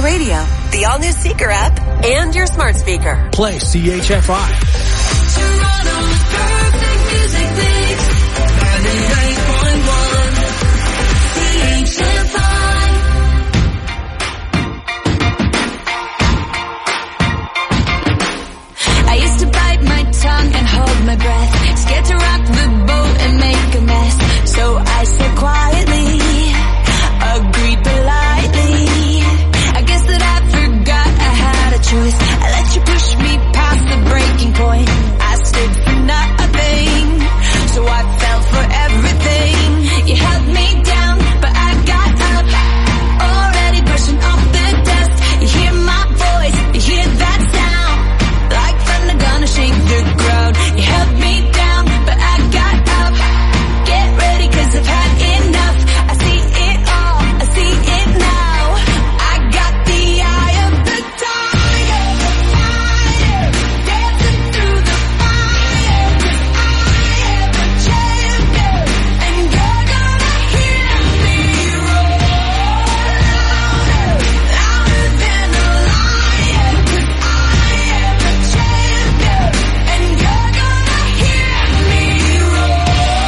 Radio, the all-new Seeker app, and your smart speaker. Play CHFI. Toronto's perfect music mix. 98.1 CHFI. I used to bite my tongue and hold my breath, scared to rock the boat and make a mess. So I said quietly, agreed politely. I guess that I forgot I had a choice. I let you push me past the breaking point. I stood for nothing, so I fell for everything. You held me down, but I got up, already brushing off the dust. You hear my voice, you hear that sound, like thunder gonna shake the ground. You held me down, but I got up. Get ready, 'cause I've had enough. I see it all, I see it now. I got the eye of the tiger, dancing through the fire. 'Cause I am a champion, and you're gonna hear me roar louder, louder than a lion. 'Cause I am a champion, and you're gonna hear me roar.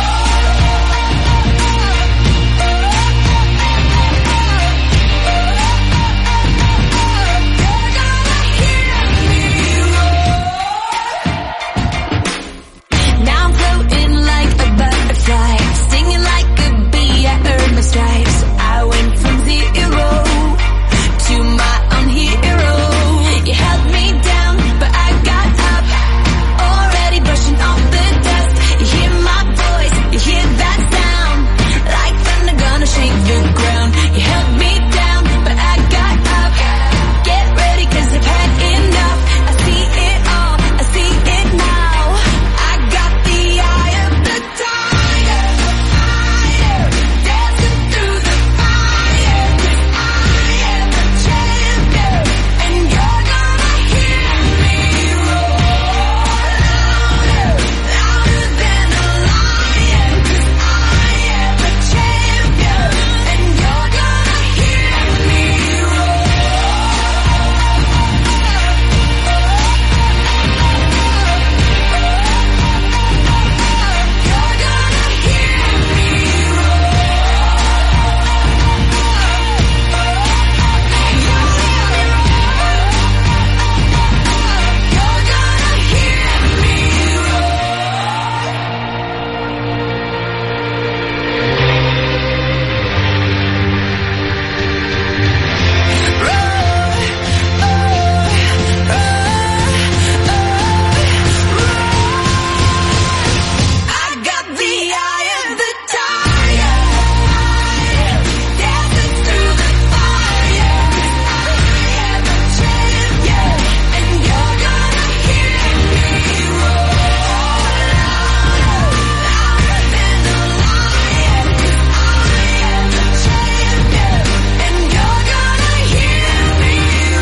Now I'm floating like a butterfly, stinging like a bee. I earned my stripes. I went from 0 to my own hero. You held me down, but I got up, already brushing off the dust. You hear my voice, you hear that sound, like thunder gonna shake the ground. You held me down, but I got up. Get ready, 'cause I've had enough. I see it all, I see it now. I got the eye of the tiger, dancing through the fire. 'Cause I am a champion, and you're gonna hear me roar louder, louder than a lion. 'Cause I am a champion, and you're gonna hear me roar. You're gonna hear me I got the eye of the tiger, dancing through the fire. 'Cause I am a champion, and you're gonna hear me roar louder, louder than a lion. 'Cause I am a champion, and you're gonna hear me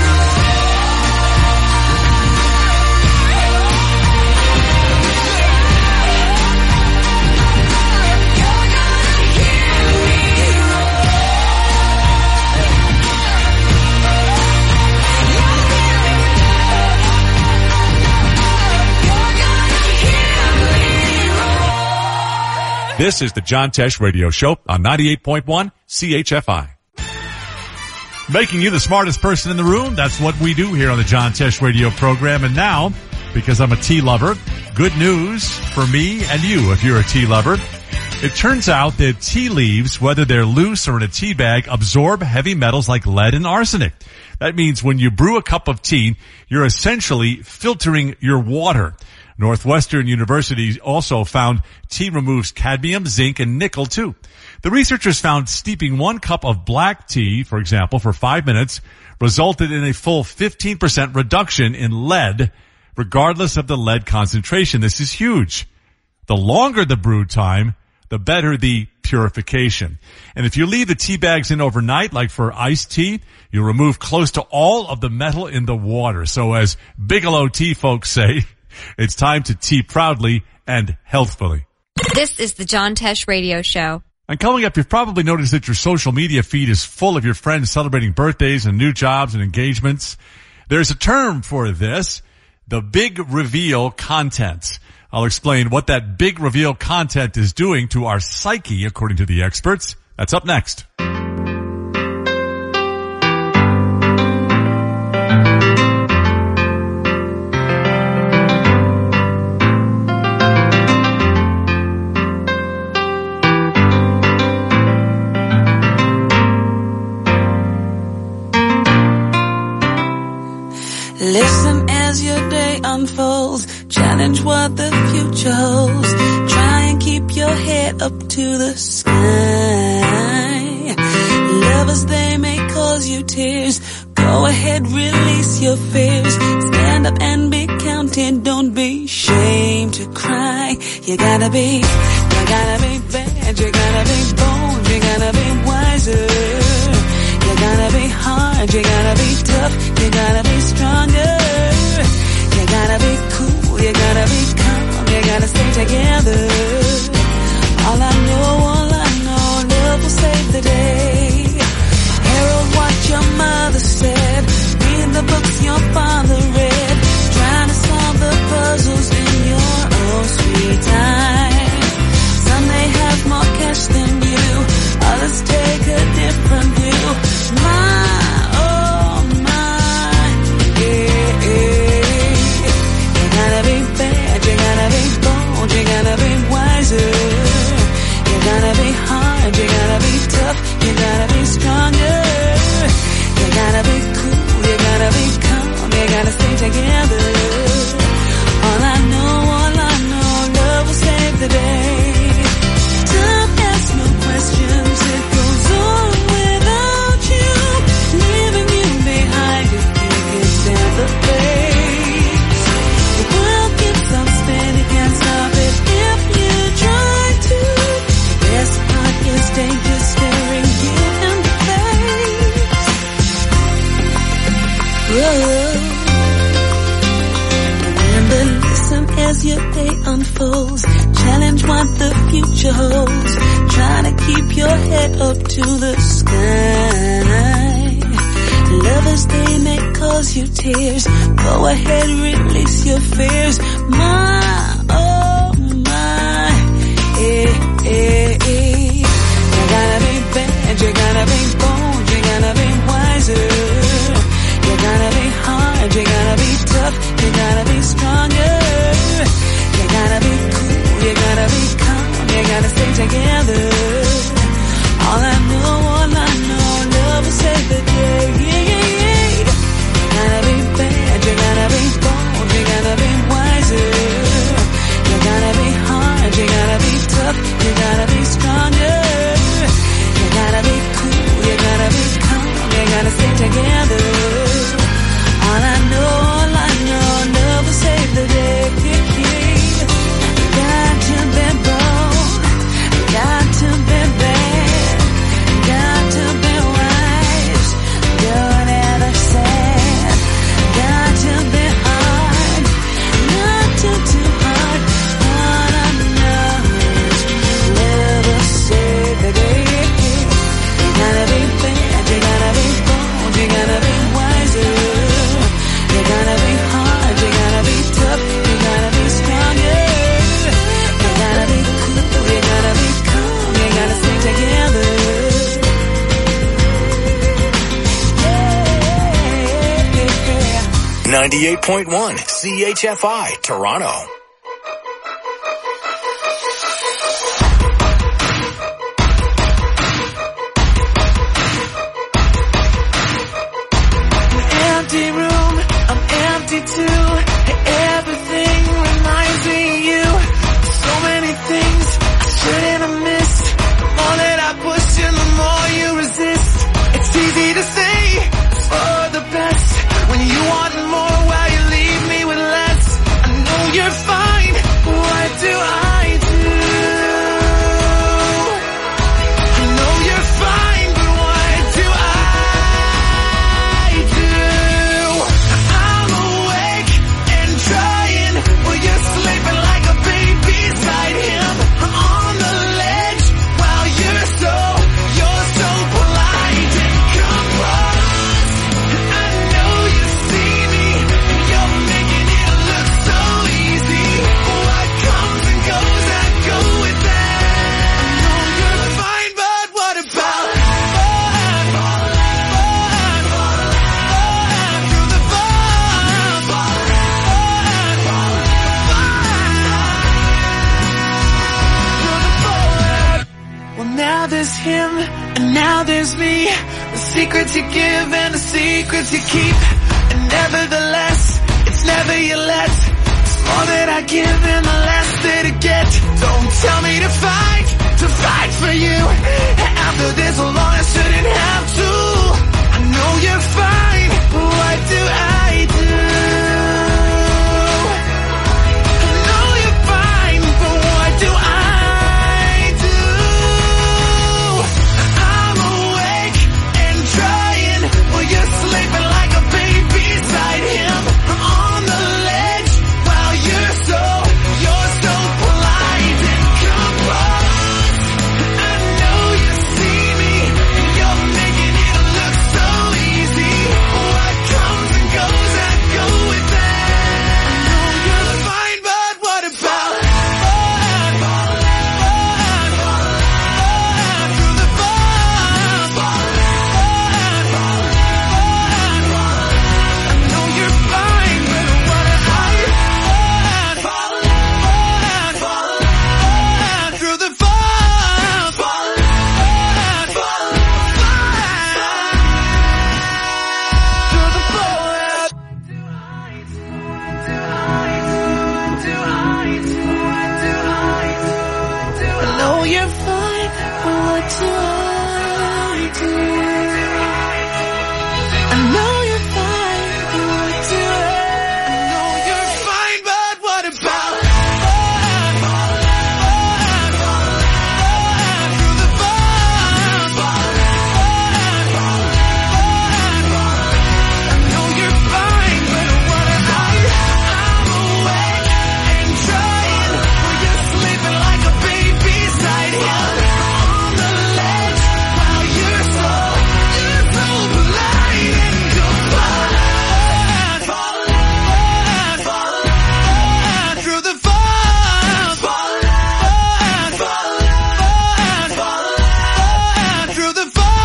This is the John Tesh Radio Show on 98.1 CHFI. Making you the smartest person in the room. That's what we do here on the John Tesh Radio program. And now, because I'm a tea lover, good news for me and you if you're a tea lover. It turns out that tea leaves, whether they're loose or in a tea bag, absorb heavy metals like lead and arsenic. That means when you brew a cup of tea, you're essentially filtering your water. Northwestern University also found tea removes cadmium, zinc, and nickel too. The researchers found steeping 1 cup of black tea, for example, for 5 minutes resulted in a full 15% reduction in lead, regardless of the lead concentration. This is huge. The longer the brew time, the better the purification. And if you leave the tea bags in overnight, like for iced tea, you'll remove close to all of the metal in the water. So as Bigelow tea folks say, it's time to tea proudly and healthfully. This is the John Tesh Radio Show. And coming up, you've probably noticed that your social media feed is full of your friends celebrating birthdays and new jobs and engagements. There's a term for this, the big reveal content. I'll explain what that big reveal content is doing to our psyche, according to the experts. That's up next. Listen as your day unfolds, challenge what the future holds, try and keep your head up to the sky. Lovers, they may cause you tears, go ahead, release your fears, stand up and be counted, don't be ashamed to cry. You gotta be bad, you gotta be bold, you gotta be wiser. You gotta be hard, you gotta be tough, you gotta be stronger. You gotta be cool, you gotta be calm, you gotta stay together. All I know, love will save the day. Herald what your mother said, read the books your father read, trying to solve the puzzles in your own sweet time. Some may have more cash than you, others take a different view. You gotta be wiser, you gotta be hard, you gotta be tough, you gotta be stronger. You gotta be cool, you gotta be calm, you gotta stay together. All I know, love will save the day. Don't ask no questions, it goes on without you, leaving you behind if you can stand the pace. The world keeps on spinning, can't stop it. Danger staring you in the face. Whoa. Remember, listen as your day unfolds, challenge what the future holds, try to keep your head up to the sky. Lovers, they may cause you tears, go ahead, release your fears. My, oh my, You gotta be bad, you gotta be bold, you gotta be wiser. You gotta be hard, you gotta be tough, you gotta be stronger. You gotta be cool, you gotta be calm, you gotta stay together. All I know, love will save the day. You gotta be bad, you gotta be bold, you gotta be wiser. You gotta be hard, you gotta be tough, you gotta be stronger. You gotta be cool, you gotta be calm, you gotta stay together. All I know, love will save the day. Got to be bold, got to be bad, got to be wise, don't ever sad. Got to be hard, not too hard. All I know is love will save the day. You gotta be bad, you gotta be bold, you gotta be wiser. You gotta be hard, you gotta be tough, you gotta be stronger. You gotta be cool, you gotta be calm, you gotta stay together. 98.1 CHFI, Toronto. Empty room, I'm empty too. Everything reminds me of you. So many things I shouldn't have missed. The more that I push you, the more you resist. It's easy to say it's for the best when you want more while you leave me with less. I know you're fine. now there's him, and now there's me. The secrets you give and the secrets you keep. And nevertheless, it's never your let. It's more that I give and the less that I get. Don't tell me to fight for you. After this long, I shouldn't have to. I know you're fine, but what do I do? I know you're fine, but what do I do? I'm awake and trying while you're sleeping like a baby beside him. I'm on the ledge while you're so polite and composed. I know you see me, and you're making it look so easy. What comes and goes, I go with that. I know you're fine, but what about through the I know you're fine, but what about through the I know you're fine, but what do I do? I know you're fine, but what do I know you're fine, but what about through the I know you're fine, but what about I'm awake and trying while you're sleeping like a baby beside him. On the ledge while you're so polite and composed. Through the through the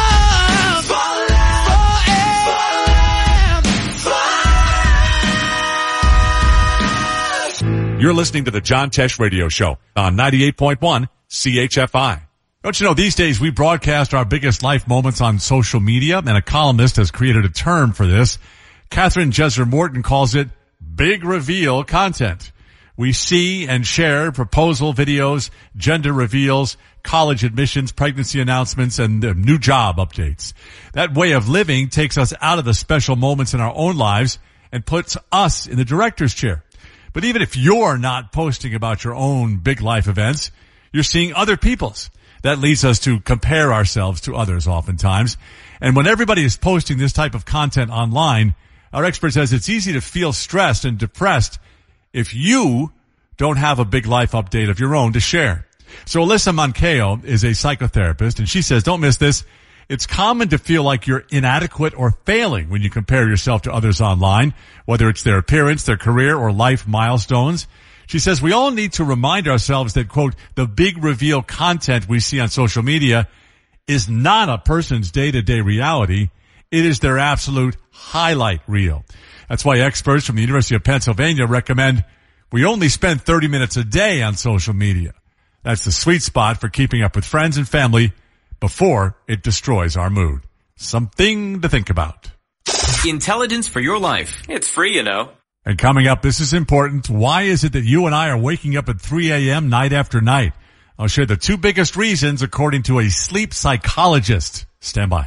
You're listening to the John Tesh Radio Show on 98.1 CHFI. Don't you know, these days we broadcast our biggest life moments on social media, and a columnist has created a term for this. Catherine Jesser Morton calls it big reveal content. We see and share proposal videos, gender reveals, college admissions, pregnancy announcements, and new job updates. That way of living takes us out of the special moments in our own lives and puts us in the director's chair. But even if you're not posting about your own big life events, you're seeing other people's. That leads us to compare ourselves to others oftentimes. And when everybody is posting this type of content online, our expert says it's easy to feel stressed and depressed if you don't have a big life update of your own to share. So Alyssa Moncayo is a psychotherapist, and she says, don't miss this. It's common to feel like you're inadequate or failing when you compare yourself to others online, whether it's their appearance, their career, or life milestones. She says we all need to remind ourselves that, quote, the big reveal content we see on social media is not a person's day-to-day reality. It is their absolute highlight reel. That's why experts from the University of Pennsylvania recommend we only spend 30 minutes a day on social media. That's the sweet spot for keeping up with friends and family before it destroys our mood. Something to think about. Intelligence for your life. It's free, you know. And coming up, this is important. Why is it that you and I are waking up at 3 a.m. night after night? I'll share the two biggest reasons according to a sleep psychologist. Stand by.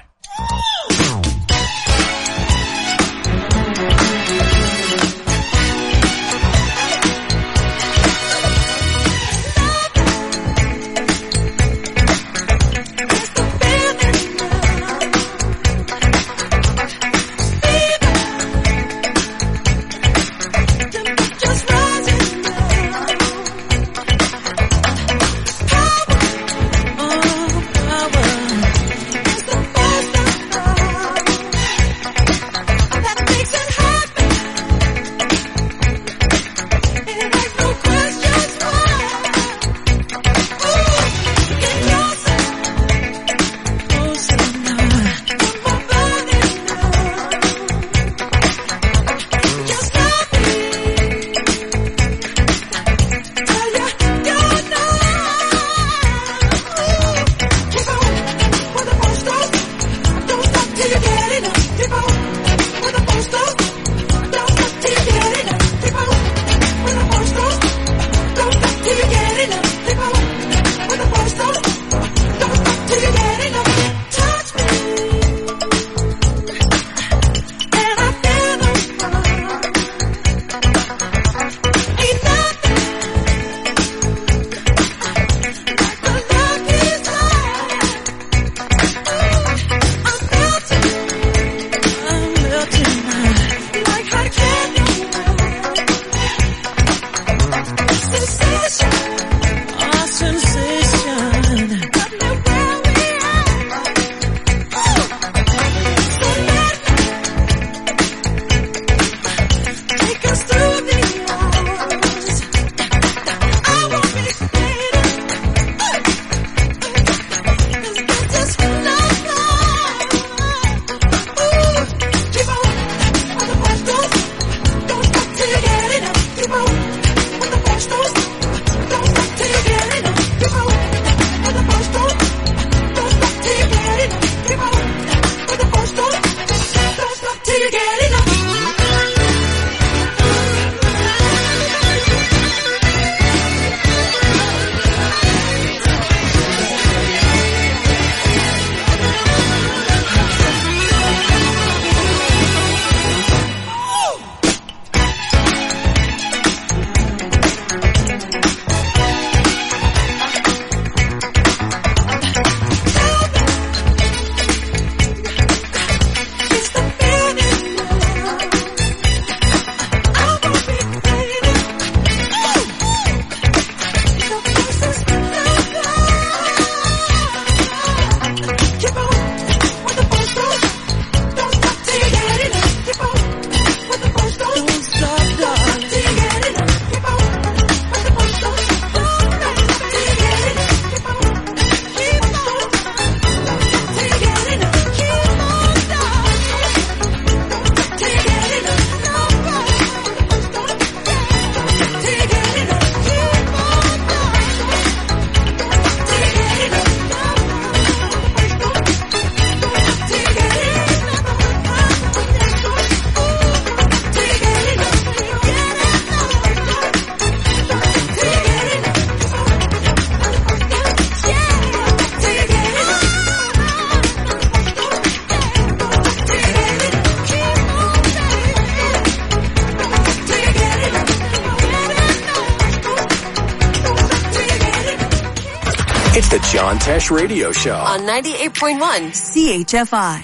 John Tesh Radio Show on 98.1 CHFI.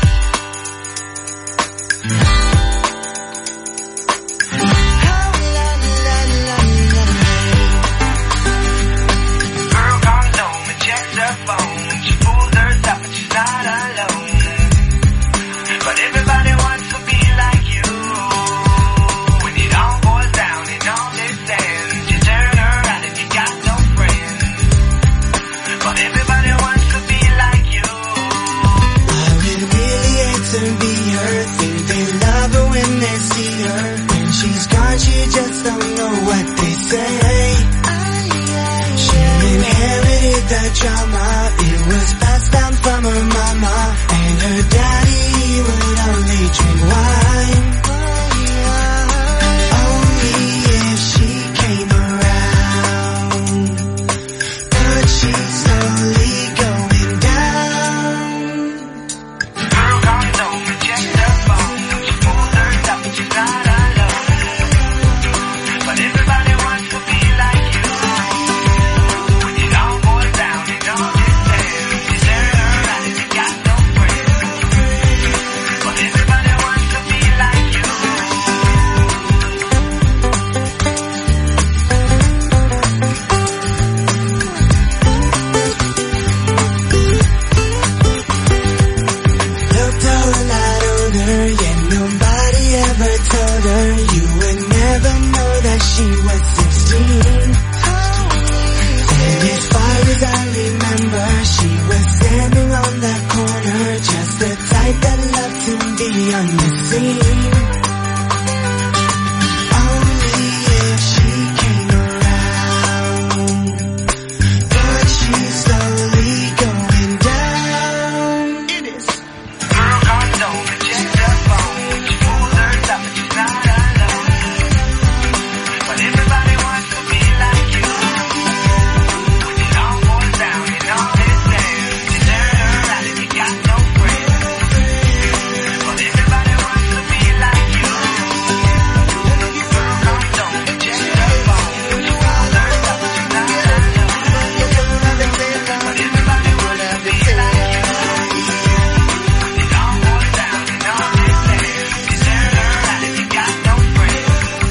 Girl calls home and checks her phone. She pulls herself and she's not alone. But everybody wants to be like you. When it all boils down and all is said, you turn around and you got no friends. But everybody wants to be like you. I would really hate to be her. Think they love her when they see her. When she's gone, she just don't know what they say. She inherited the drama. It was passed down from her mama. And her daddy, he would only drink wine. Only if she came around. But she's slowly going down. Girl calls home and checks her phone. She pulls herself and she's not alone. But everybody wants to be like you. When it all boils down and all is said, you turn around and you got no friends. But everybody wants to be like you. Looked a whole lot older, yet nobody ever told her. You would never know that she was 16. And as far as I remember, she was standing on that corner, just the type that loved to be on the scene. Only if she came around. But she's slowly going down. It is. Girl calls home and checks her phone. She pulls herself and she's not alone. But everybody wants to be like you. When it all boils down and all is said, you turn around and you got no friends. But everybody wants to be like you. Girl calls home and checks her phone. She pulls herself and she's not alone. But everybody wants to be like you. When it all boils down and all is said, you turn around and you got no friends.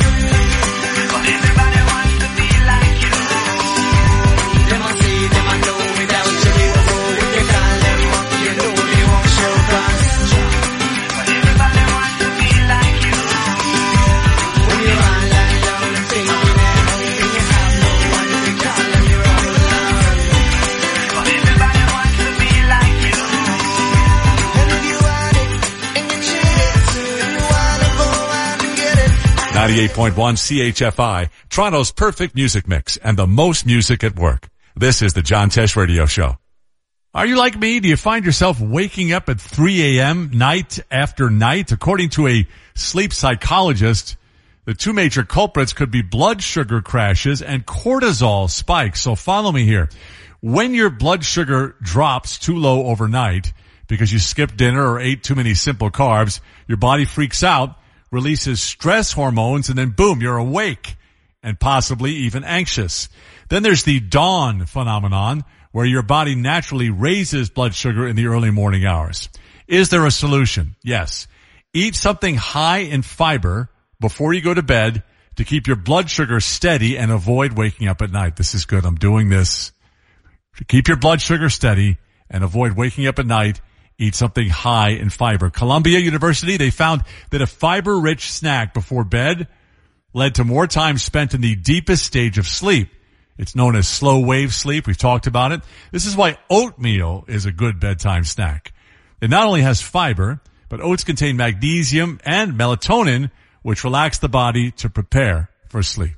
But everybody wants to be like you. Them I see, them I know without you. If you call them up, you know they won't show cause. But everybody wants to be like you. When you're all alone, thinking and hoping you have no one to call and you're all alone. But everybody wants to be like you. And if you want it, and you need it too, you wanna go out and get it. 98.1 CHFI, Toronto's perfect music mix and the most music at work. This is the John Tesh Radio Show. Are you like me? Do you find yourself waking up at 3 a.m. night after night? According to a sleep psychologist, the two major culprits could be blood sugar crashes and cortisol spikes. So follow me here. When your blood sugar drops too low overnight because you skipped dinner or ate too many simple carbs, your body freaks out, releases stress hormones, and then boom, you're awake and possibly even anxious. Then there's the dawn phenomenon, where your body naturally raises blood sugar in the early morning hours. Is there a solution? Yes. Eat something high in fiber before you go to bed to keep your blood sugar steady and avoid waking up at night. This is good. I'm doing this. To keep your blood sugar steady and avoid waking up at night, eat something high in fiber. Columbia University, they found that a fiber-rich snack before bed led to more time spent in the deepest stage of sleep. It's known as slow wave sleep. We've talked about it. This is why oatmeal is a good bedtime snack. It not only has fiber, but oats contain magnesium and melatonin, which relax the body to prepare for sleep.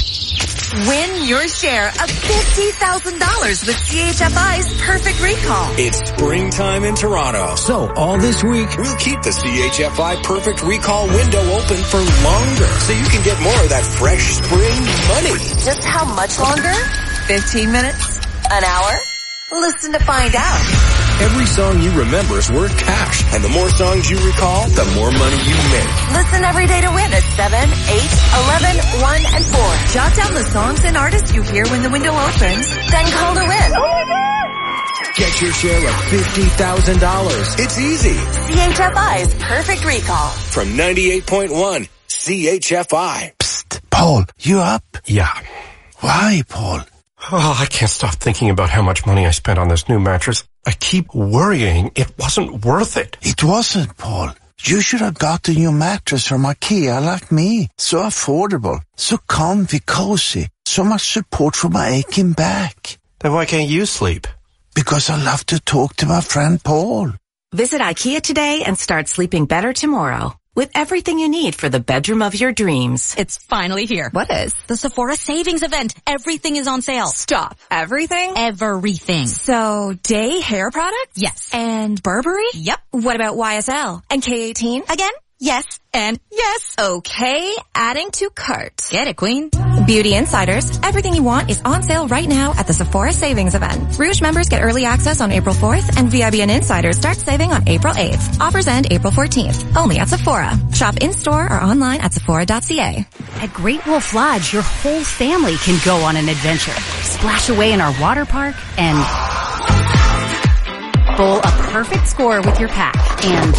Win your share of $50,000 with CHFI's Perfect Recall. It's springtime in Toronto. So all this week, we'll keep the CHFI Perfect Recall window open for longer so you can get more of that fresh spring money. Just how much longer? 15 minutes? An hour? Listen to find out. Every song you remember is worth cash. And the more songs you recall, the more money you make. Listen every day to win at 7, 8, 11, 1, and 4. Jot down the songs and artists you hear when the window opens. Then call to win. Get your share of $50,000. It's easy. CHFI's Perfect Recall. From 98.1 CHFI. Psst, Paul, you up? Yeah. Why, Paul? Oh, I can't stop thinking about how much money I spent on this new mattress. I keep worrying it wasn't worth it. It wasn't, Paul. You should have gotten your mattress from IKEA like me. So affordable, so comfy, cozy, so much support for my aching back. Then why can't you sleep? Because I love to talk to my friend Paul. Visit IKEA today and start sleeping better tomorrow. With everything you need for the bedroom of your dreams. It's finally here. What is? The Sephora Savings Event. Everything is on sale. Stop. Everything? Everything. So, Day hair products? Yes. And Burberry? Yep. What about YSL? And K18? Again? Yes. And yes. Okay, adding to cart. Get it, Queen. Beauty Insiders, everything you want is on sale right now at the Sephora Savings Event. Rouge members get early access on April 4th, and VIBN Insiders start saving on April 8th. Offers end April 14th, only at Sephora. Shop in-store or online at Sephora.ca. At Great Wolf Lodge, your whole family can go on an adventure. Splash away in our water park and bowl a perfect score with your pack and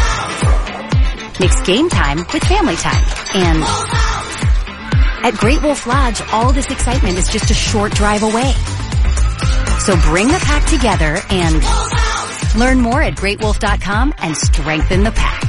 mix game time with family time. And at Great Wolf Lodge, all this excitement is just a short drive away. So bring the pack together and learn more at greatwolf.com and strengthen the pack.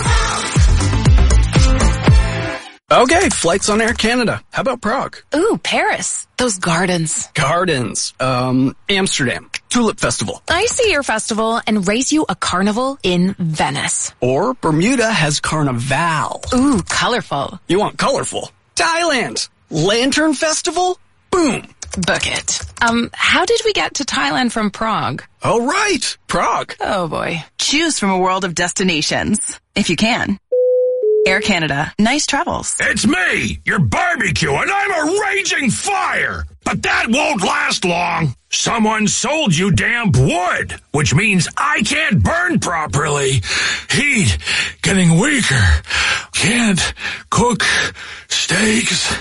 Okay, flights on Air Canada. How about Prague? Ooh, Paris. Those gardens. Gardens. Amsterdam. Tulip Festival. I see your festival and race you a carnival in Venice. Or Bermuda has Carnival. Ooh, colorful. You want colorful? Thailand. Lantern Festival? Boom. Book it. How did we get to Thailand from Prague? Oh, right. Prague. Oh, boy. Choose from a world of destinations. If you can. Air Canada. Nice travels. It's me, your barbecue, and I'm a raging fire. But that won't last long. Someone sold you damp wood, which means I can't burn properly. Heat getting weaker. Can't cook steaks.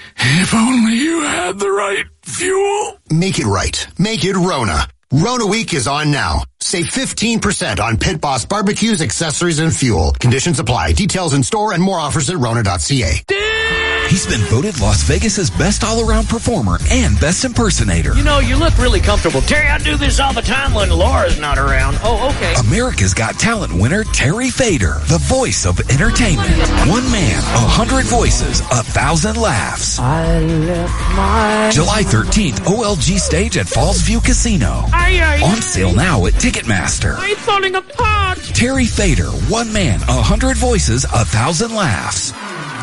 If only you had the right fuel. Make it right. Make it Rona. Rona Week is on now. Save 15% on Pit Boss barbecues, accessories, and fuel. Conditions apply. Details in store and more offers at Rona.ca. He's been voted Las Vegas's best all-around performer and best impersonator. You know, you look really comfortable. Terry, I do this all the time when Laura's not around. Oh, okay. America's Got Talent winner Terry Fader, the voice of entertainment. One man, 100 voices, 1,000 laughs. I left my... July 13th, OLG stage at Falls View Casino. On sale now at Ticketmaster. I'm falling apart. Terry Fader, one man, 100 voices, 1,000 laughs.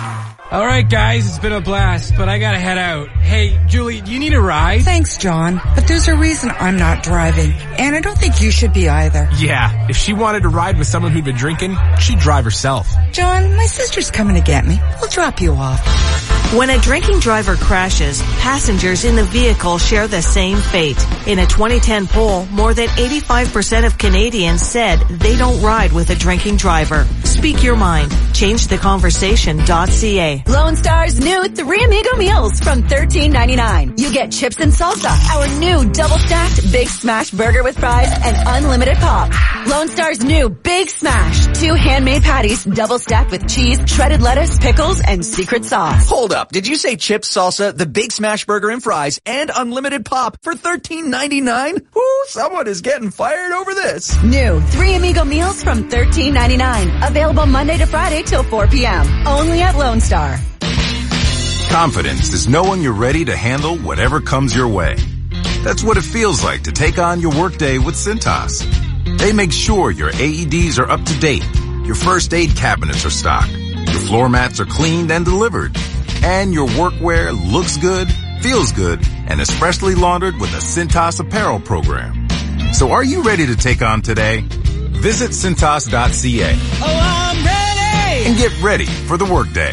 All right, guys, it's been a blast, but I gotta head out. Hey, Julie, do you need a ride? Thanks, John, but there's a reason I'm not driving, and I don't think you should be either. Yeah, if she wanted to ride with someone who'd been drinking, she'd drive herself. John, my sister's coming to get me. We'll drop you off. When a drinking driver crashes, passengers in the vehicle share the same fate. In a 2010 poll, more than 85% of Canadians said they don't ride with a drinking driver. Speak your mind. ChangeTheConversation.ca. Lone Star's new 3 Amigo meals from $13.99. You get chips and salsa, our new double-stacked Big Smash burger with fries and unlimited pop. Lone Star's new Big Smash, 2 handmade patties double-stacked with cheese, shredded lettuce, pickles, and secret sauce. Hold up. Did you say chips, salsa, the Big Smash burger and fries, and unlimited pop for $13.99? Ooh, someone is getting fired over this. New 3 Amigo meals from $13.99. Available Monday to Friday till 4 p.m. Only at Lone Star. Confidence is knowing you're ready to handle whatever comes your way. That's what it feels like to take on your workday with Cintas. They make sure your AEDs are up to date, your first aid cabinets are stocked, your floor mats are cleaned and delivered, and your workwear looks good, feels good, and is freshly laundered with a Cintas apparel program. So are you ready to take on today? Visit Cintas.ca. Oh, I'm ready! And get ready for the workday.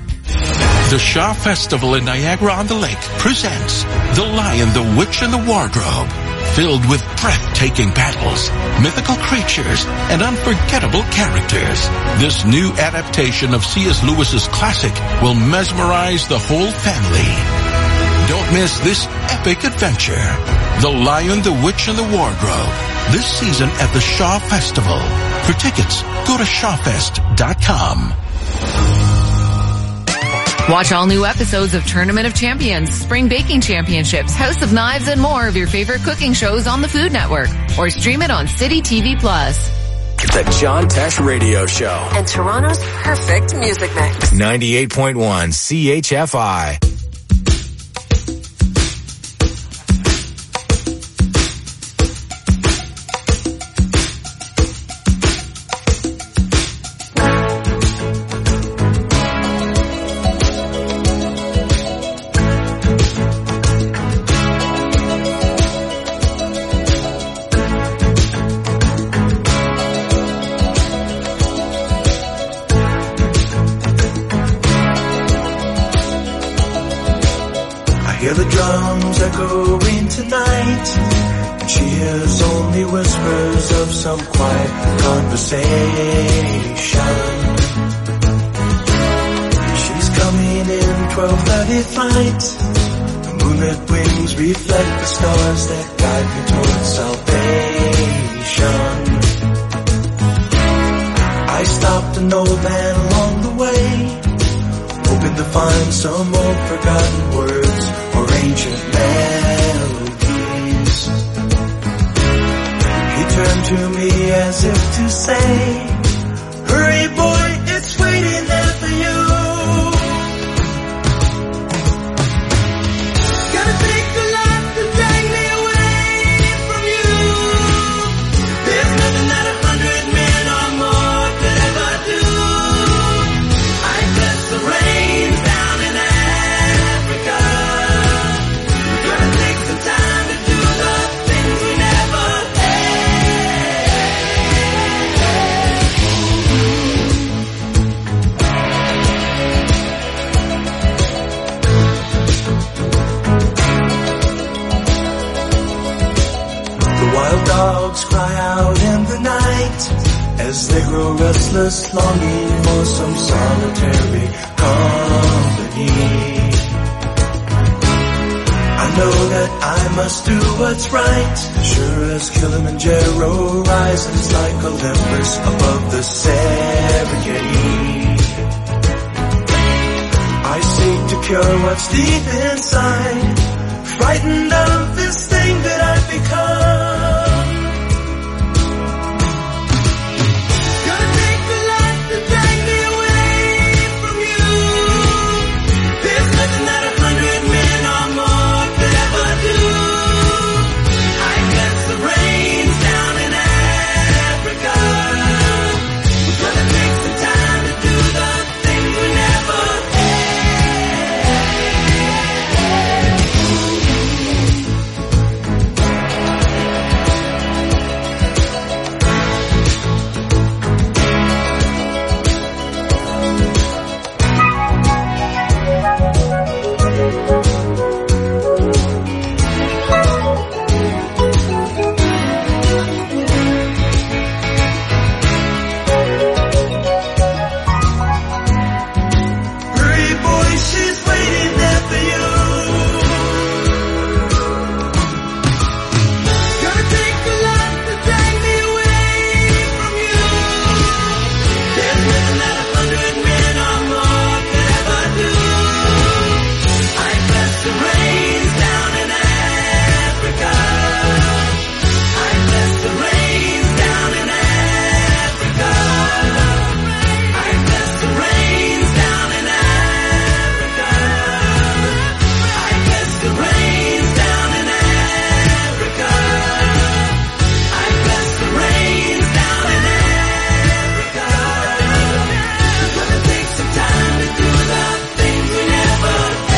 The Shaw Festival in Niagara-on-the-Lake presents The Lion, the Witch, and the Wardrobe, filled with breathtaking battles, mythical creatures, and unforgettable characters. This new adaptation of C.S. Lewis's classic will mesmerize the whole family. Don't miss this epic adventure. The Lion, the Witch, and the Wardrobe. This season at the Shaw Festival. For tickets, go to shawfest.com. Watch all new episodes of Tournament of Champions, Spring Baking Championships, House of Knives, and more of your favorite cooking shows on the Food Network. Or stream it on City TV+. The John Tesh Radio Show. And Toronto's perfect music mix. 98.1 CHFI. Hear the drums echoing tonight, and she hears only whispers of some quiet conversation. She's coming in 12:30 flight. The moonlit wings reflect the stars that guide me towards salvation. I stopped an old man along the way, hoping to find some old forgotten words or ancient melodies. He turned to me as if to say, hurry boy, it's waiting there for you. Gotta take a lot to drag me away from you. There's nothing that 100 men or more could ever do. I bless the rain down in Africa. Gonna take some time to do the things we never The wild dogs cry out in the night as they grow restless, longing for some solitary company. I know that I must do what's right, sure as Kilimanjaro rises like Olympus above the Serengeti. I seek to cure what's deep inside, frightened of this thing that I've become. Gonna take a lot to drag me away from you. There's nothing that 100 men or more could ever do. I bless the rains down in Africa. We're gonna take some time to do the things we never Hurry, boy, she's waiting there for you. Gonna take a lot to drag me away from you. There's nothing that 100 men or more could ever do. I bless the rains down in Africa. I bless the rains down in Africa. I bless the rains down in Africa. I bless the rains down in Africa. I bless the rains down in Africa. We're gonna take some time to do the things we never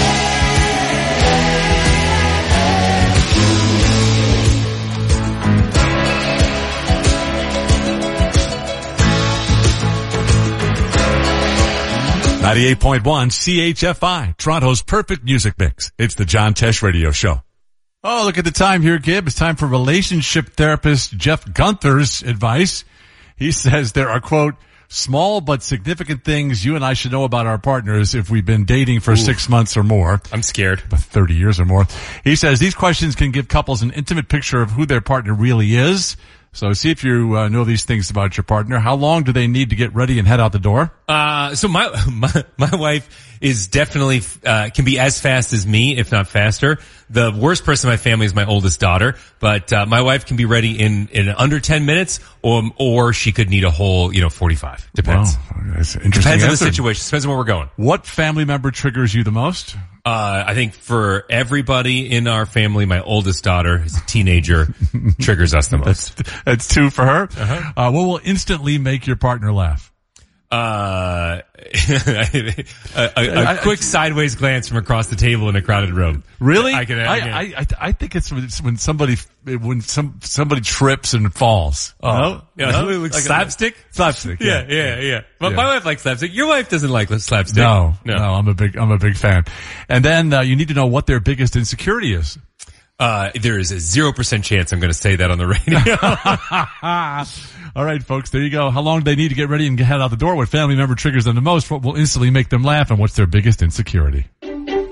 had. 98.1 CHFI, Toronto's perfect music mix. It's the John Tesh Radio Show. Oh, look at the time here, Gib. It's time for relationship therapist Jeff Gunther's advice. He says there are, quote, small but significant things you and I should know about our partners if we've been dating for 6 months or more. I'm scared. 30 years or more. He says these questions can give couples an intimate picture of who their partner really is. So see if you know these things about your partner. How long do they need to get ready and head out the door? So my wife is definitely, can be as fast as me, if not faster. The worst person in my family is my oldest daughter, but, my wife can be ready in under 10 minutes or she could need a whole, 45. Depends. Wow, that's interesting. Depends on the situation. Depends on where we're going. What family member triggers you the most? I think for everybody in our family, my oldest daughter is a teenager, triggers us the most. That's 2 for her. Uh-huh. What will instantly make your partner laugh? A quick sideways glance from across the table in a crowded room. Really? I think it's when somebody trips and falls. Oh, yeah. Like slapstick? Slapstick. Yeah. But my wife likes slapstick. Your wife doesn't like slapstick. No. I'm a big fan. And then, you need to know what their biggest insecurity is. There is a 0% chance I'm going to say that on the radio. All right, folks, there you go. How long do they need to get ready and head out the door? What family member triggers them the most? What will instantly make them laugh? And what's their biggest insecurity? I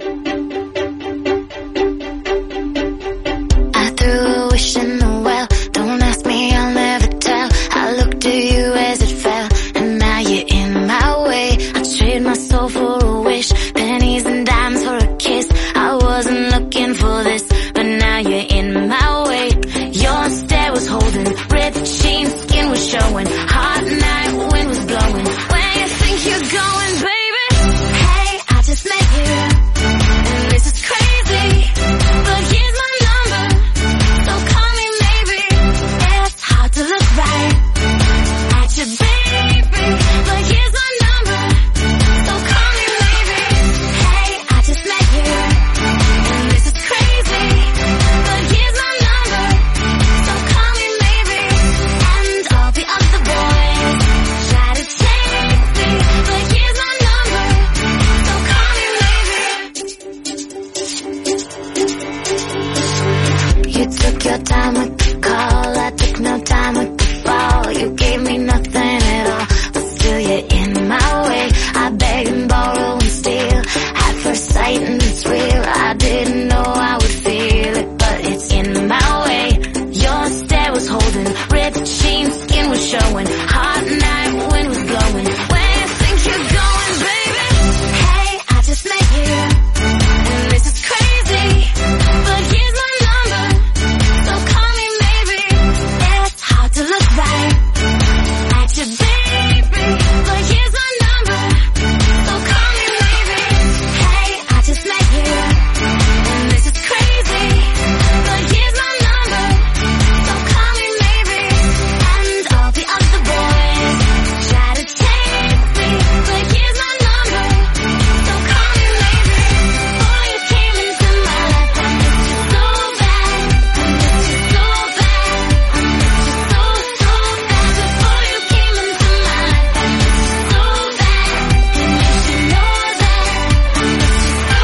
threw a wish in the well. Don't ask me, I'll never tell. I looked at you as it fell, and now you're in my way. I trade my soul for a wish, pennies and dimes for a kiss. I wasn't looking for this, but now you're in my way. Your stare was holding, red jeans, skin was showing, hot night, wind was blowing. Where you think you're going, baby? Hey, I just met you, and this is crazy, but here's my number, so call me maybe. It's hard to look right at you, baby, but here's my number, so call me maybe. Hey, I just met you, and this is crazy, but here's my number, so call me maybe. And all the other boys try to take me, but here's my number, so call me maybe. You took your time with the call, I took no time with the fall. You gave me nothing at all, but still you're in my way. I beg and borrow and steal, at first sight and it's real. I didn't know I would feel it, but it's in my way. Your stare was holding, red jeans, skin was showing, hot night, wind was blowing. Where you think you're going, baby? Hey, I just met you, and this is crazy, but here's my number, so call me maybe. It's hard to look right at you, baby, but here's my number, so call me maybe. Hey, I just met you, and this is crazy, but here's my number, so call me maybe. And all the other boys try to take me, but here's my number, so call me maybe. Before you came into my life, I missed you so bad, I missed you so bad, I missed you so bad. Before you came into my life, I missed you so bad, and you should know that I missed you so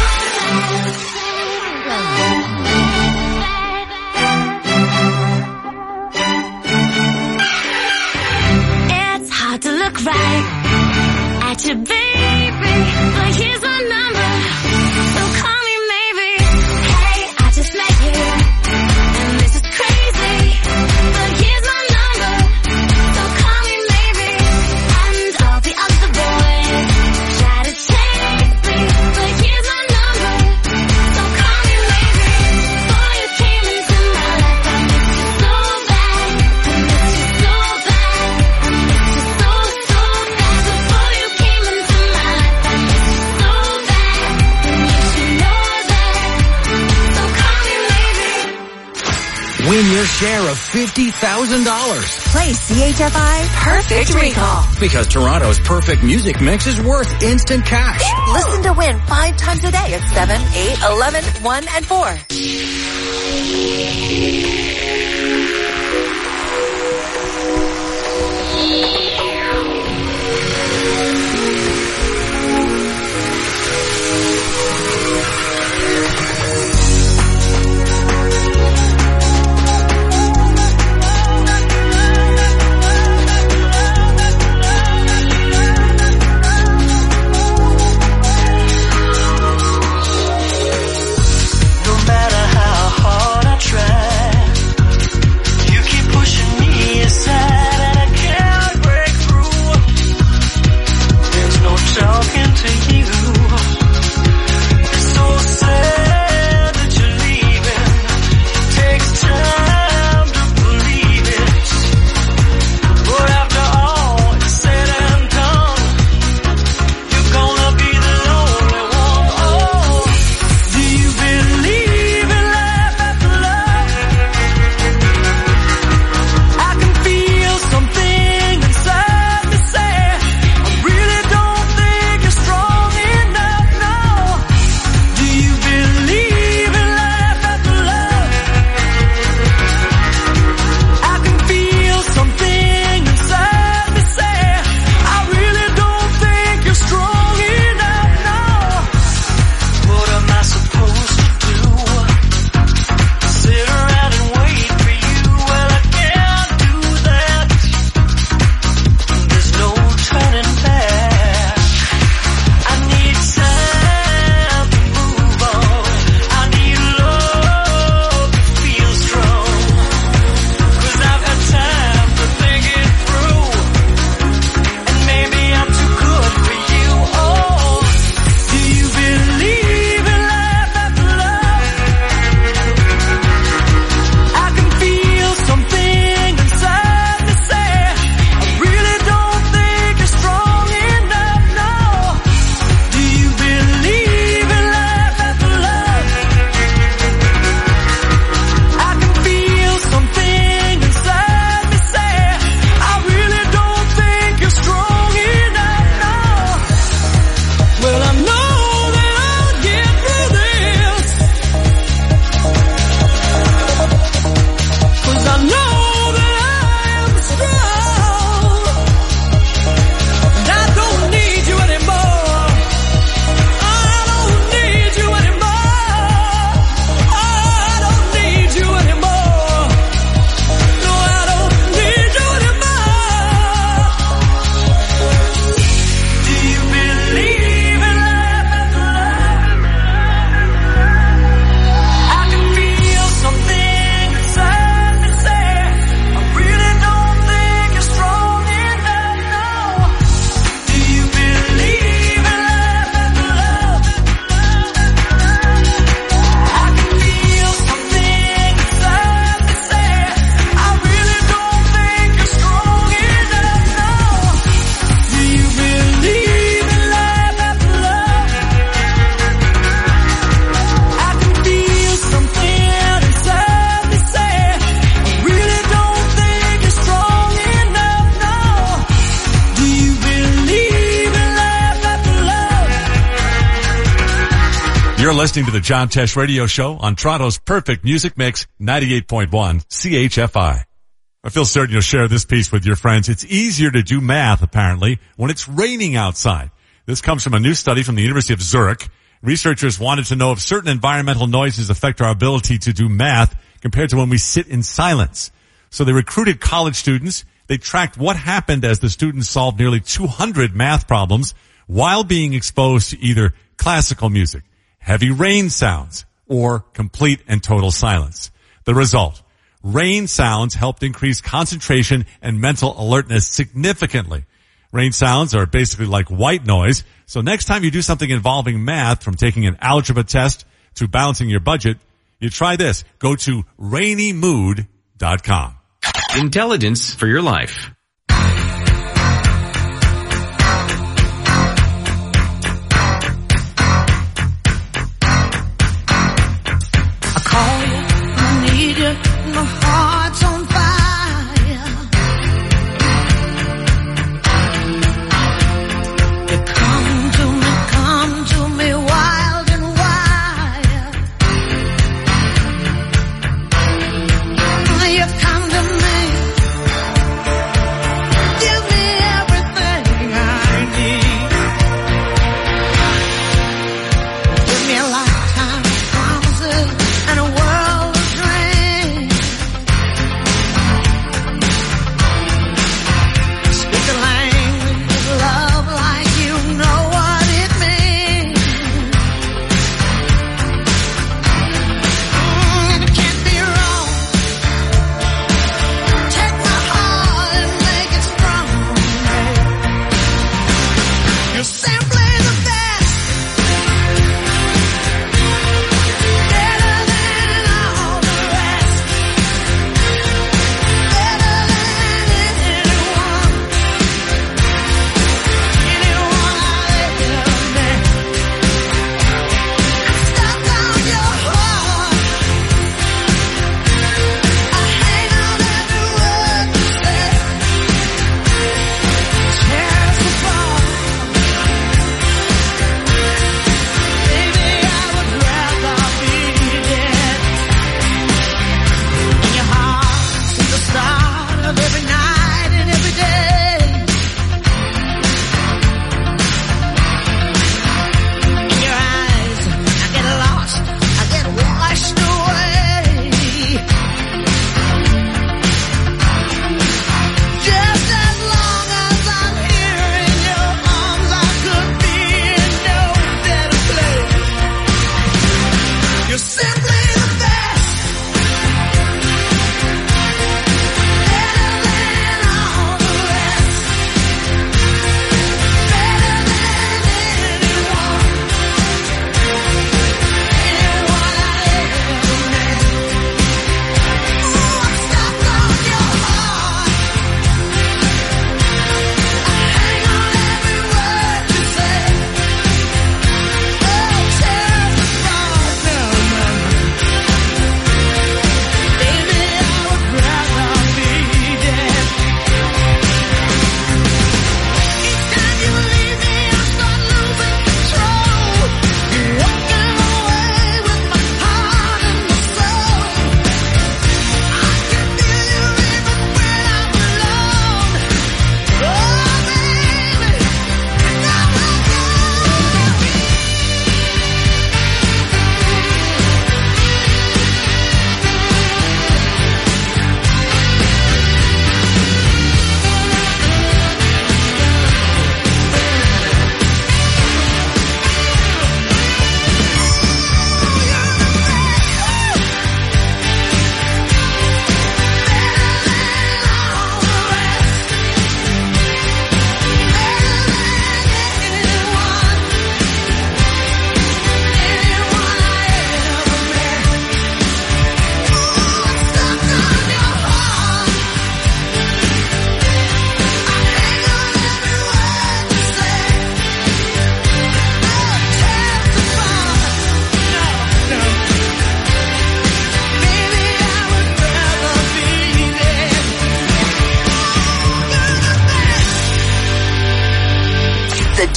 bad. It's hard to look right at you, baby, but here's my number, so call me maybe. Hey, I just met you, and this is crazy, but here's my number, so call me maybe. And all the other boys try to take me, but here's my number, so call me maybe. Before you came into my life, I missed you so bad, I missed you so bad, I missed you so bad. Before you came into my life, I missed you so bad, and you should know that, so call me maybe. Win your share of $50,000. Play CHFI Perfect Recall. Because Toronto's perfect music mix is worth instant cash. Listen to win 5 times a day at 7, 8, 11, 1, and 4. You're listening to the John Tesh Radio Show on Toronto's perfect music mix, 98.1 CHFI. I feel certain you'll share this piece with your friends. It's easier to do math, apparently, when it's raining outside. This comes from a new study from the University of Zurich. Researchers wanted to know if certain environmental noises affect our ability to do math compared to when we sit in silence. So they recruited college students. They tracked what happened as the students solved nearly 200 math problems while being exposed to either classical music, heavy rain sounds, or complete and total silence. The result, rain sounds helped increase concentration and mental alertness significantly. Rain sounds are basically like white noise, so next time you do something involving math, from taking an algebra test to balancing your budget, you try this. Go to rainymood.com. Intelligence for your life. My heart's on fire. You come to me wild and wild. You come to me, give me everything I need. Give me a lifetime of promises and a world of dreams.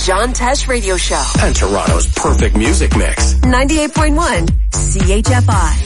John Tesh Radio Show. And Toronto's perfect music mix. 98.1 CHFI.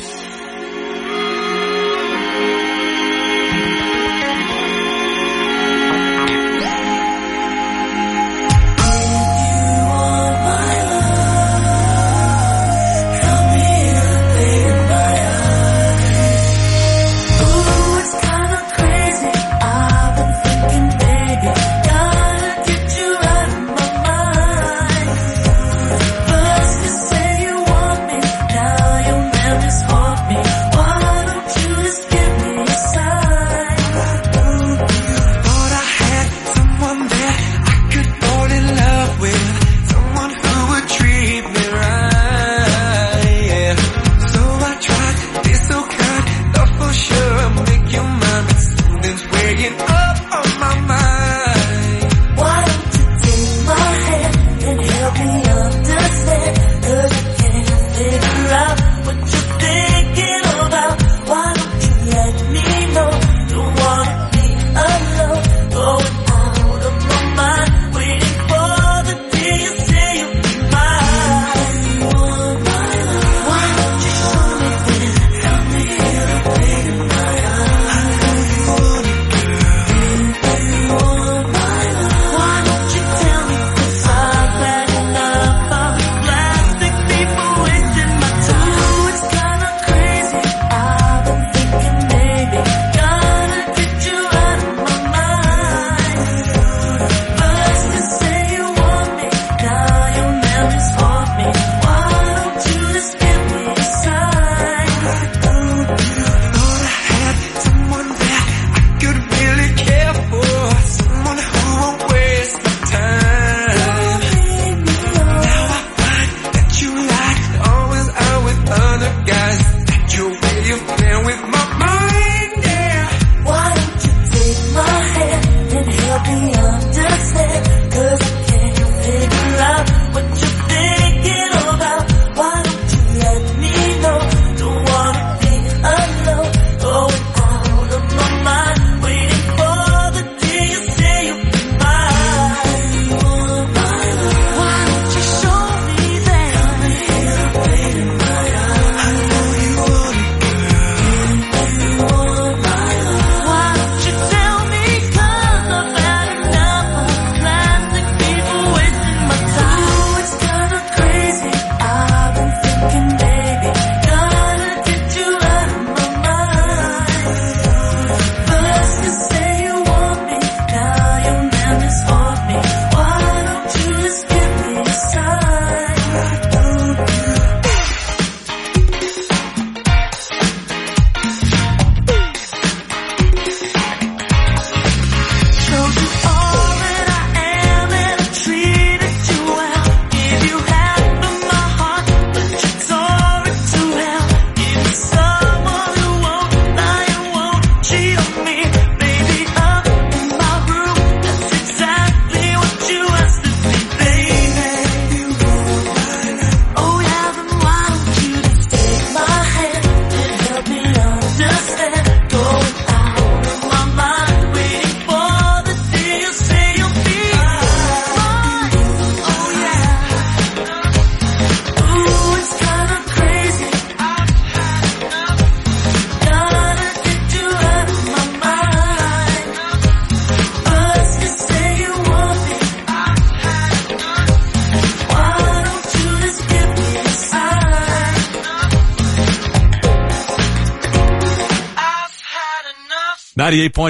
.1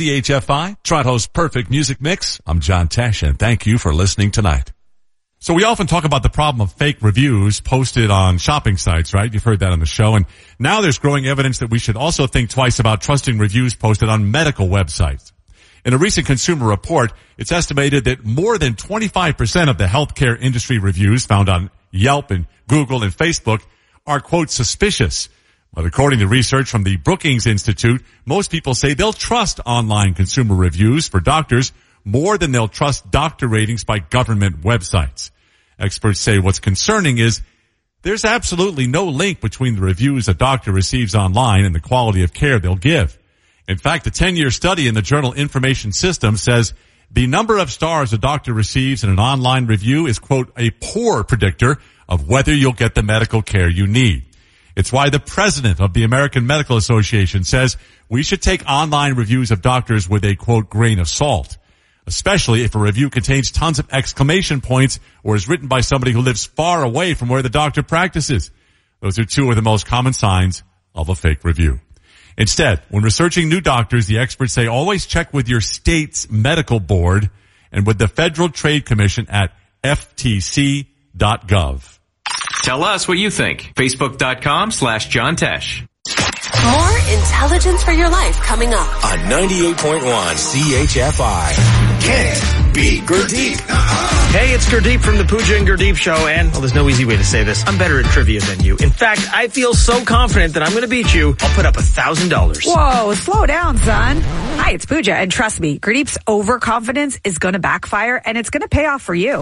CHFI, Toronto's perfect music mix. I'm John Tesh, and thank you for listening tonight. So we often talk about the problem of fake reviews posted on shopping sites, right? You've heard that on the show. And now there's growing evidence that we should also think twice about trusting reviews posted on medical websites. In a recent consumer report, it's estimated that more than 25% of the healthcare industry reviews found on Yelp and Google and Facebook are, quote, suspicious. But according to research from the Brookings Institute, most people say they'll trust online consumer reviews for doctors more than they'll trust doctor ratings by government websites. Experts say what's concerning is there's absolutely no link between the reviews a doctor receives online and the quality of care they'll give. In fact, a 10-year study in the journal Information Systems says the number of stars a doctor receives in an online review is, quote, a poor predictor of whether you'll get the medical care you need. It's why the president of the American Medical Association says we should take online reviews of doctors with a, quote, grain of salt, especially if a review contains tons of exclamation points or is written by somebody who lives far away from where the doctor practices. Those are two of the most common signs of a fake review. Instead, when researching new doctors, the experts say always check with your state's medical board and with the Federal Trade Commission at ftc.gov. Tell us what you think. Facebook.com/John Tesh. More intelligence for your life coming up on 98.1 CHFI. Kent beat Gurdeep. Hey, it's Gurdeep from the Pooja and Gurdeep Show, and, well, there's no easy way to say this. I'm better at trivia than you. In fact, I feel so confident that I'm going to beat you, I'll put up $1,000. Whoa, slow down, son. Hi, it's Pooja, and trust me, Gurdeep's overconfidence is going to backfire, and it's going to pay off for you.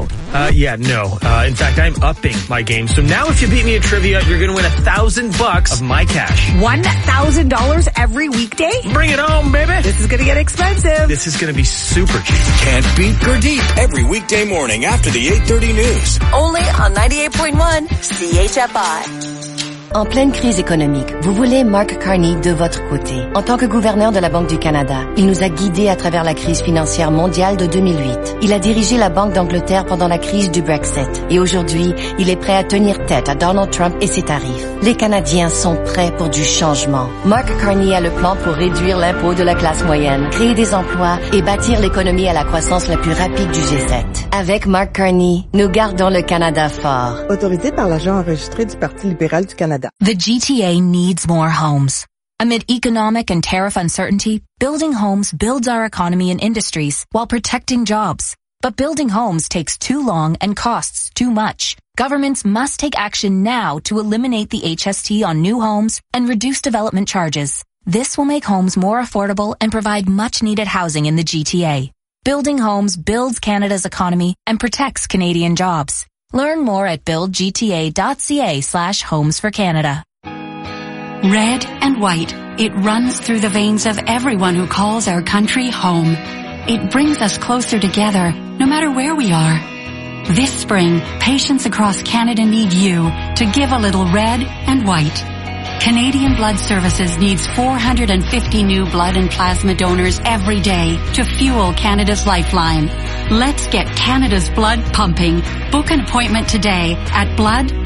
In fact, I'm upping my game. So now if you beat me at trivia, you're going to win $1,000 of my cash. $1,000 every weekday? Bring it home, baby. This is going to get expensive. This is going to be super cheap. Can't beat Gurdeep every weekday morning after the 8:30 news. Only on 98.1 CHFI. En pleine crise économique, vous voulez Mark Carney de votre côté. En tant que gouverneur de la Banque du Canada, il nous a guidés à travers la crise financière mondiale de 2008. Il a dirigé la Banque d'Angleterre pendant la crise du Brexit. Et aujourd'hui, il est prêt à tenir tête à Donald Trump et ses tarifs. Les Canadiens sont prêts pour du changement. Mark Carney a le plan pour réduire l'impôt de la classe moyenne, créer des emplois et bâtir l'économie à la croissance la plus rapide du G7. Avec Mark Carney, nous gardons le Canada fort. Autorisé par l'agent enregistré du Parti libéral du Canada. The GTA needs more homes. Amid economic and tariff uncertainty, building homes builds our economy and industries while protecting jobs. But building homes takes too long and costs too much. Governments must take action now to eliminate the HST on new homes and reduce development charges. This will make homes more affordable and provide much-needed housing in the GTA. Building homes builds Canada's economy and protects Canadian jobs. Learn more at buildgta.ca/homes for Canada. Red and white, it runs through the veins of everyone who calls our country home. It brings us closer together, no matter where we are. This spring, patients across Canada need you to give a little red and white. Canadian Blood Services needs 450 new blood and plasma donors every day to fuel Canada's lifeline. Let's get Canada's blood pumping. Book an appointment today at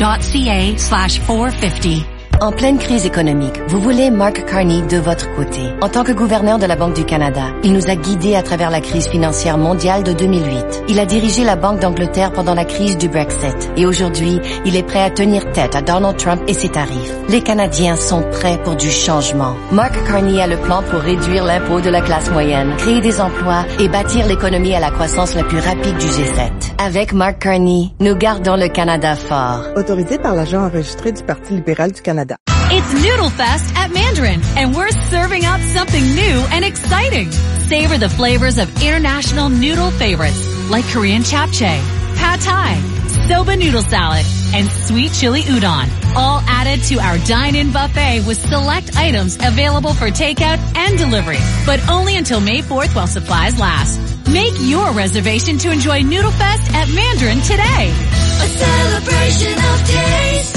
blood.ca/450. En pleine crise économique, vous voulez Mark Carney de votre côté. En tant que gouverneur de la Banque du Canada, il nous a guidés à travers la crise financière mondiale de 2008. Il a dirigé la Banque d'Angleterre pendant la crise du Brexit. Et aujourd'hui, il est prêt à tenir tête à Donald Trump et ses tarifs. Les Canadiens sont prêts pour du changement. Mark Carney a le plan pour réduire l'impôt de la classe moyenne, créer des emplois et bâtir l'économie à la croissance la plus rapide du G7. Avec Mark Carney, nous gardons le Canada fort. Autorisé par l'agent enregistré du Parti libéral du Canada. It's Noodle Fest at Mandarin, and we're serving up something new and exciting. Savor the flavors of international noodle favorites like Korean japchae, pad thai, soba noodle salad, and sweet chili udon, all added to our dine-in buffet with select items available for takeout and delivery, but only until May 4th while supplies last. Make your reservation to enjoy Noodle Fest at Mandarin today. A celebration of taste.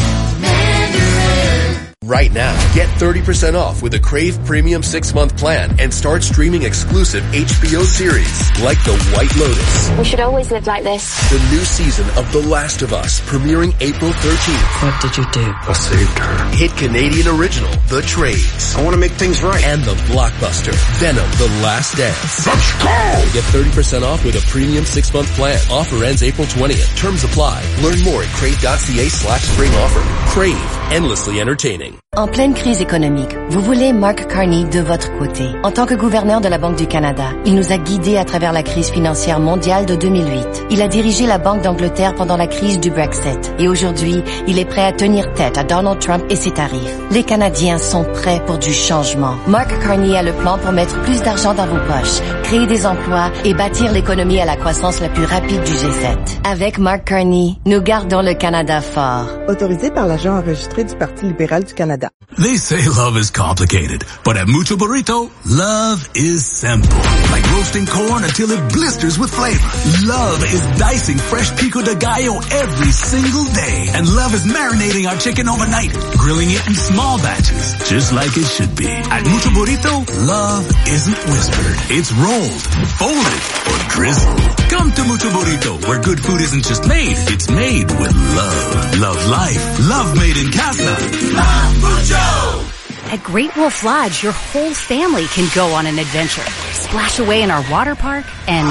Mandarin. Right now, get 30% off with a Crave Premium 6-month plan and start streaming exclusive HBO series like The White Lotus. We should always live like this. The new season of The Last of Us, premiering April 13th. What did you do? I saved her. Hit Canadian original, The Trades. I want to make things right. And the blockbuster, Venom, The Last Dance. Let's go! Get 30% off with a premium 6-month plan. Offer ends April 20th. Terms apply. Learn more at crave.ca/spring offer. Crave. Endlessly entertaining. En pleine crise économique, vous voulez Mark Carney de votre côté. En tant que gouverneur de la Banque du Canada, il nous a guidés à travers la crise financière mondiale de 2008. Il a dirigé la Banque d'Angleterre pendant la crise du Brexit. Et aujourd'hui, il est prêt à tenir tête à Donald Trump et ses tarifs. Les Canadiens sont prêts pour du changement. Mark Carney a le plan pour mettre plus d'argent dans vos poches, créer des emplois et bâtir l'économie à la croissance la plus rapide du G7. Avec Mark Carney, nous gardons le Canada fort. Autorisé par l'agent enregistré du Parti libéral du Canada. They say love is complicated, but at Mucho Burrito, love is simple. Like roasting corn until it blisters with flavor. Love is dicing fresh pico de gallo every single day. And love is marinating our chicken overnight, grilling it in small batches, just like it should be. At Mucho Burrito, love isn't whispered. It's rolled, folded, or drizzled. Come to Mucho Burrito, where good food isn't just made, it's made with love. Love life. Love made in casa. Love Mucho! At Great Wolf Lodge, your whole family can go on an adventure. Splash away in our water park and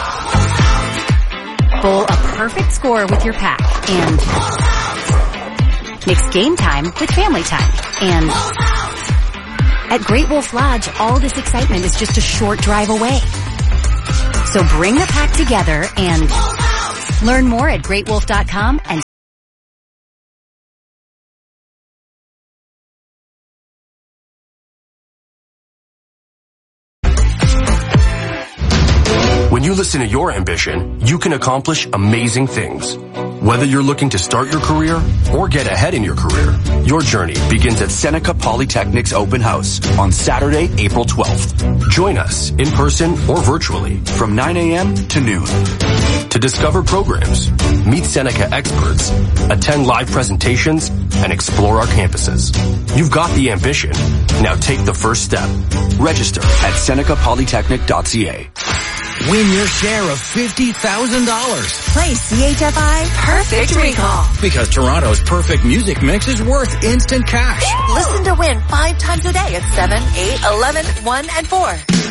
bowl a perfect score with your pack and mix game time with family time. And at Great Wolf Lodge, all this excitement is just a short drive away. So bring the pack together and learn more at greatwolf.com and when you listen to your ambition, you can accomplish amazing things. Whether you're looking to start your career or get ahead in your career, your journey begins at Seneca Polytechnic's open house on Saturday, April 12th. Join us in person or virtually from 9 a.m. to noon. To discover programs, meet Seneca experts, attend live presentations, and explore our campuses. You've got the ambition. Now take the first step. Register at senecapolytechnic.ca. Win your share of $50,000. play CHFI Perfect Recall. Because Toronto's perfect music mix is worth instant cash. Listen to win 5 times a day at 7, 8, 11, 1, and 4.